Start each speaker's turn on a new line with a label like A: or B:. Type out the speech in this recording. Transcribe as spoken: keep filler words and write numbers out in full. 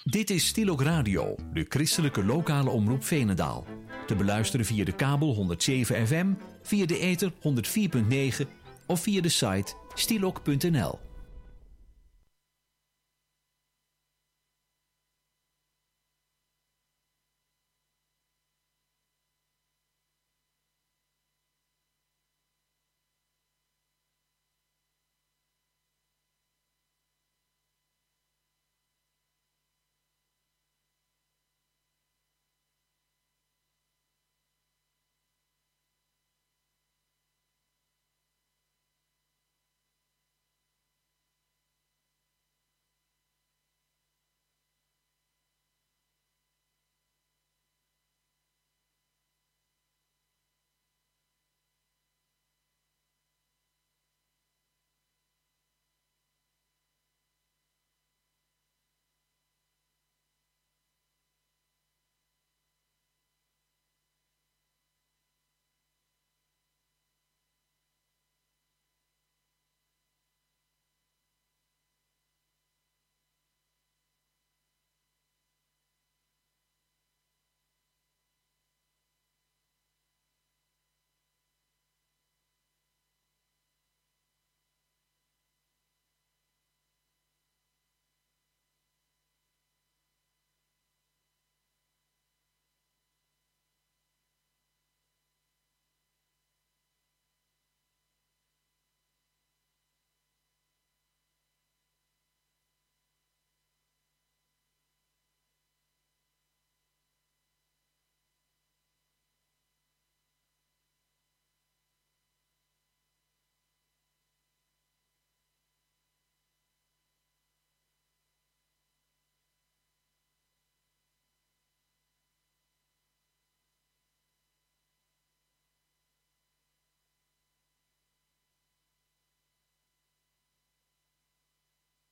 A: Dit is Stilok Radio, de christelijke lokale omroep Veenendaal. Te beluisteren via de kabel honderd zeven F M, via de ether honderd vier komma negen of via de site stilok punt n l.